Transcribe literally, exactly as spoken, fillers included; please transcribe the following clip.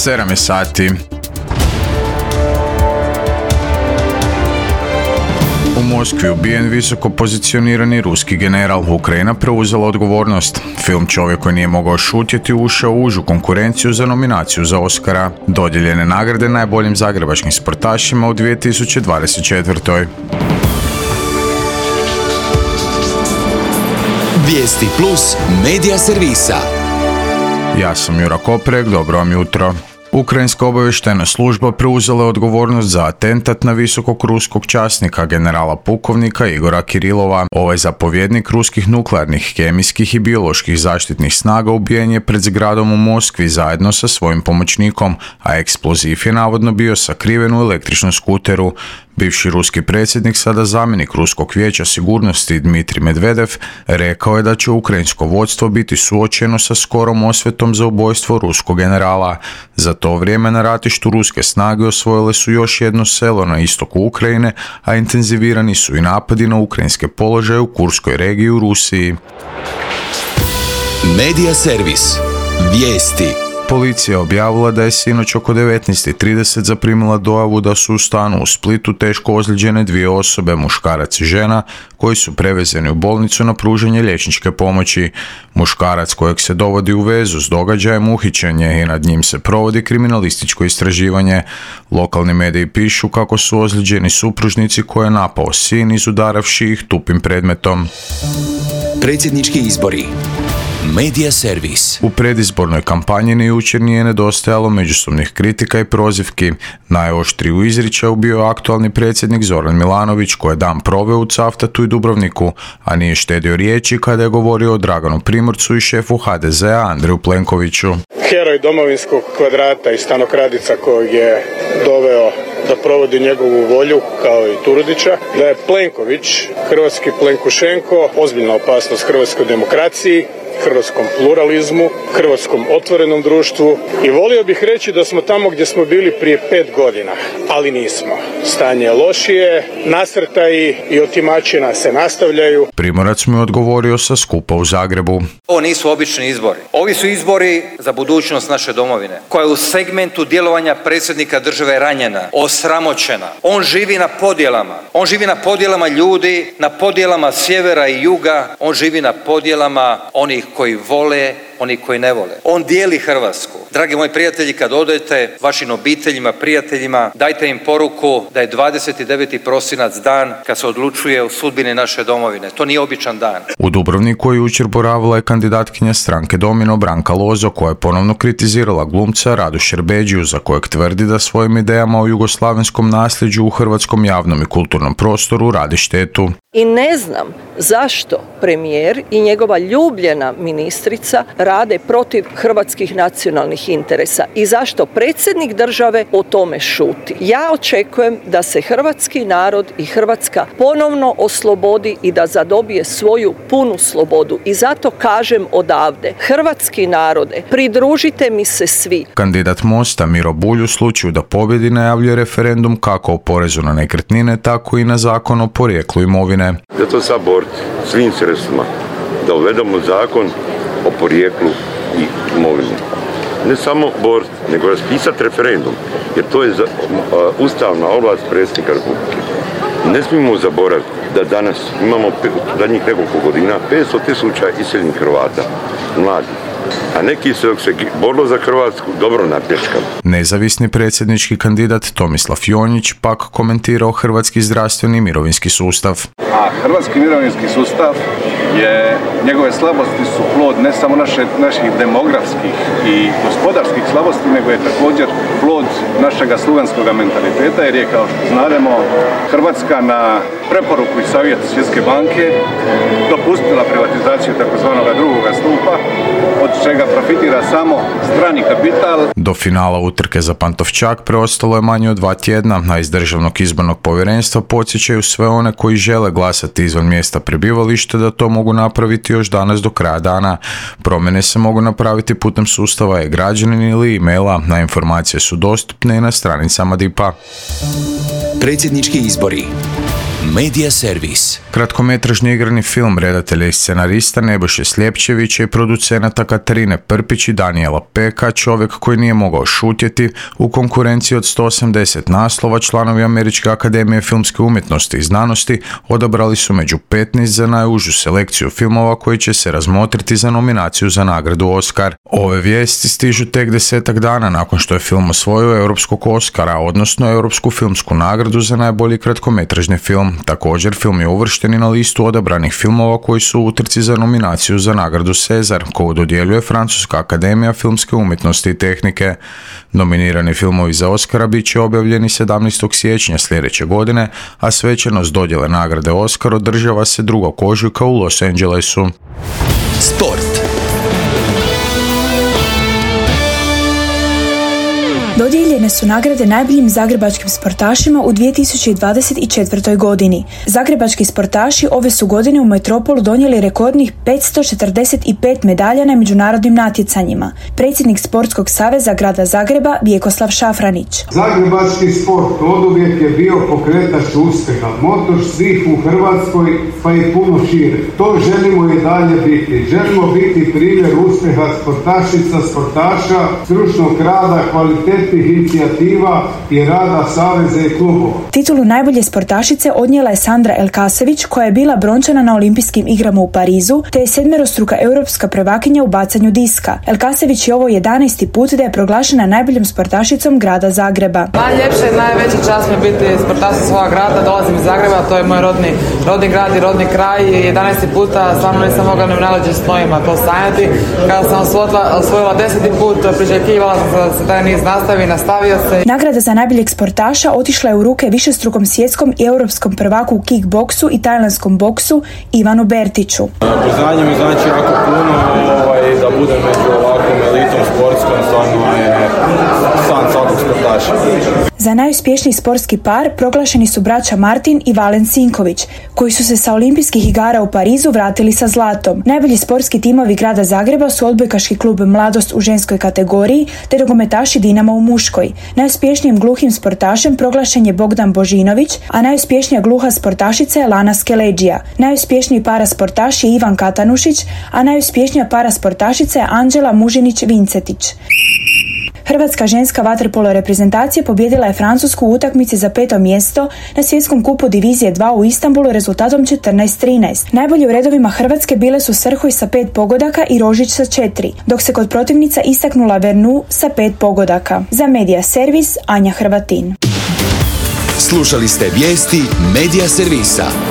sedam je sati. U Moskvi ubijen visoko pozicionirani ruski general. Ukrajina preuzela odgovornost. Film Čovjek koji nije mogao šutjeti ušao u užu konkurenciju za nominaciju za Oscara. Dodijeljene nagrade najboljim zagrebačkim sportašima u dvije tisuće dvadeset četvrtoj. Vijesti plus medija servisa. Ja sam Jura Koprek, dobro vam jutro. Ukrajinska obavještajna služba preuzela je odgovornost za atentat na visokog ruskog časnika generala pukovnika Igora Kirilova. Ovaj zapovjednik ruskih nuklearnih, kemijskih i bioloških zaštitnih snaga ubijen je pred zgradom u Moskvi zajedno sa svojim pomoćnikom, a eksploziv je navodno bio sakriven u električnom skuteru. Bivši ruski predsjednik, sada zamjenik Ruskog vijeća sigurnosti Dmitrij Medvedev, rekao je da će ukrajinsko vodstvo biti suočeno sa skorom osvetom za ubojstvo ruskog generala. Za to vrijeme na ratištu ruske snage osvojile su još jedno selo na istoku Ukrajine, a intenzivirani su i napadi na ukrajinske položaje u Kurskoj regiji u Rusiji. Medija servis. Vijesti. Policija objavila da je sinoć oko devetnaest i trideset zaprimila dojavu da su u stanu u Splitu teško ozlijeđene dvije osobe, muškarac i žena, koji su prevezeni u bolnicu na pružanje liječničke pomoći. Muškarac, kojeg se dovodi u vezu s događajem, uhićen je i nad njim se provodi kriminalističko istraživanje. Lokalni mediji pišu kako su ozlijeđeni supružnici koje je napao sin, izudaravši ih tupim predmetom. Predsjednički izbori. Medija servis. U predizbornoj kampanji ni jučer nije nedostajalo međusobnih kritika i prozivki. Najoštriji u izričaju bio je aktualni predsjednik Zoran Milanović, koji je dan proveo u Cavtatu i Dubrovniku, a nije štedio riječi kada je govorio o Draganu Primorcu i šefu ha de zea Andreju Plenkoviću. Heroj domovinskog kvadrata i stanokradica kojeg je doveo da provodi njegovu volju, kao i Turudića, da je Plenković, hrvatski Plenkušenko, ozbiljna opasnost hrvatskoj demokraciji, hrvatskom pluralizmu, hrvatskom otvorenom društvu, i volio bih reći da smo tamo gdje smo bili prije pet godina, ali nismo. Stanje je lošije, nasrtaji i otimačina se nastavljaju. Primorac mu je odgovorio sa skupa u Zagrebu. Ovo nisu obični izbori. Ovi su izbori za budućnost naše domovine, koja je u segmentu djelovanja predsjednika države ranjena, osramoćena. On živi na podjelama. On živi na podjelama ljudi, na podjelama sjevera i juga. On živi na podjelama onih koji vole, oni koji ne vole. On dijeli Hrvatsku. Dragi moji prijatelji, kad odete vašim obiteljima, prijateljima, dajte im poruku da je dvadeset deveti prosinac dan kad se odlučuje o sudbini naše domovine. To nije običan dan. U Dubrovniku je jučer boravila je kandidatkinja stranke Domino Branka Lozo, koja je ponovno kritizirala glumca Radu Šerbedžiju, za kojeg tvrdi da svojim idejama o jugoslavenskom nasljeđu u hrvatskom javnom i kulturnom prostoru radi štetu. I ne znam zašto premijer i njegova ljubljena ministrica rade protiv hrvatskih nacionalnih interesa i zašto predsjednik države o tome šuti. Ja očekujem da se hrvatski narod i Hrvatska ponovno oslobodi i da zadobije svoju punu slobodu. I zato kažem odavde, hrvatski narode, pridružite mi se svi. Kandidat Mosta Miro Bulj u slučaju da pobjedi najavljuje referendum kako o porezu na nekretnine, tako i na zakon o porijeklu imovine. Zato sad boriti svim sredstvima da uvedemo zakon o porijeklu i imovini. Ne samo boriti, nego raspisati referendum, jer to je za, uh, ustavna ovlast predsjednika Republike. Ne smijemo zaboraviti da danas imamo u zadnjih nekoliko godina petsto tisuća iseljenih Hrvata, mladih. A neki se, dok se borilo za Hrvatsku, dobro naplješkali. Nezavisni predsjednički kandidat Tomislav Jonjić pak komentirao hrvatski zdravstveni i mirovinski sustav. A hrvatski mirovinski sustav je, njegove slabosti su plod ne samo naše, naših demografskih i gospodarskih slabosti, nego je također plod našega sluganskog mentaliteta, jer je, kao što znademo, Hrvatska na preporuku i savjet Svjetske banke dopustila privatizaciju takozvanog drugoga stupa, od čega profitira samo strani kapital. Do finala utrke za Pantovčak preostalo je manje od dva tjedna, a iz Državnog izbornog povjerenstva podsjećaju sve one koji žele glasati izvan mjesta prebivališta da to mogu napraviti još danas do kraja dana. Promjene se mogu napraviti putem sustava e-građanin ili e-maila. Na informacije su dostupne i na stranicama D I P-a. Predsjednički izbori. Medija servis. Kratkometražni igrani film redatelja i scenarista Nebojše Sljepčevića i producenata Katarine Prpić i Danijela Peka, Čovjek koji nije mogao šutjeti, u konkurenciji od sto osamdeset naslova članovi Američke akademije filmske umjetnosti i znanosti odabrali su među petnaest za najužu selekciju filmova koji će se razmotriti za nominaciju za nagradu Oscar. Ove vijesti stižu tek desetak dana nakon što je film osvojio europskog Oscara, odnosno europsku filmsku nagradu za najbolji kratkometražni film. Također, film je uvršten i na listu odabranih filmova koji su u utrci za nominaciju za nagradu Cezar, koju dodjeljuje Francuska akademija filmske umjetnosti i tehnike. Nominirani filmovi za Oscara bit će objavljeni sedamnaestog siječnja sljedeće godine, a svečanost dodjele nagrade Oscar održava se drugog ožujka u Los Angelesu. Sport. Dodijeljene su nagrade najboljim zagrebačkim sportašima u dvije tisuće dvadeset četvrtoj. godini. Zagrebački sportaši ove su godine u metropolu donijeli rekordnih petsto četrdeset pet medalja na međunarodnim natjecanjima. Predsjednik Sportskog saveza grada Zagreba Vjekoslav Šafranić. Zagrebački sport oduvijek je bio pokretač uspjeha, motor svih u Hrvatskoj pa i puno šire. To želimo i dalje biti. Želimo biti primjer uspjeha sportašica, sportaša, stručnog rada, kvalitete inicijativa i rada saveza i klubova. Titulu najbolje sportašice odnijela je Sandra Elkasević, koja je bila brončana na olimpijskim igrama u Parizu, te je sedmerostruka europska prvakinja u bacanju diska. Elkasević je ovo jedanaesti put da je proglašena najboljom sportašicom grada Zagreba. Najljepša i najveća čast mi je biti sportašica svoga grada. Dolazim iz Zagreba, to je moj rodni, rodni grad i rodni kraj. jedanaesti puta stvarno nisam mogla ni u najluđim snovima to sanjati. Kada sam osvojila, osvojila deseti put, priželjkivala sam da se taj niz nastavi. Nastavio se. Nagrada za najboljeg sportaša otišla je u ruke višestrukom svjetskom i europskom prvaku u kickboksu i tajlandskom boksu Ivanu Bertiću. Priznanje mi znači jako puno, ovaj, da budem među ovakvom elitom sportskom, stvarno je san svakog sportaša. Za najuspješniji sportski par proglašeni su braća Martin i Valen Sinković, koji su se sa olimpijskih igara u Parizu vratili sa zlatom. Najbolji sportski timovi grada Zagreba su odbojkaški klub Mladost u ženskoj kategoriji te nogometaši Dinama u muškoj. Najuspješnijim gluhim sportašem proglašen je Bogdan Božinović, a najuspješnija gluha sportašica je Lana Skeleđija. Najuspješniji parasportaš je Ivan Katanušić, a najuspješnija parasportašica je Anđela Mužinić-Vincetić. Hrvatska ženska vaterpolo reprezentacija pobijedila je Francusku u utakmici za peto mjesto na svjetskom kupu divizije dva u Istanbulu rezultatom četrnaest trinaest. Najbolji u redovima Hrvatske bile su Srhoj sa pet pogodaka i Rožić sa četiri, dok se kod protivnica istaknula Vernu sa pet pogodaka. Za Medija servis Anja Hrvatin. Slušali ste vijesti Medija servisa.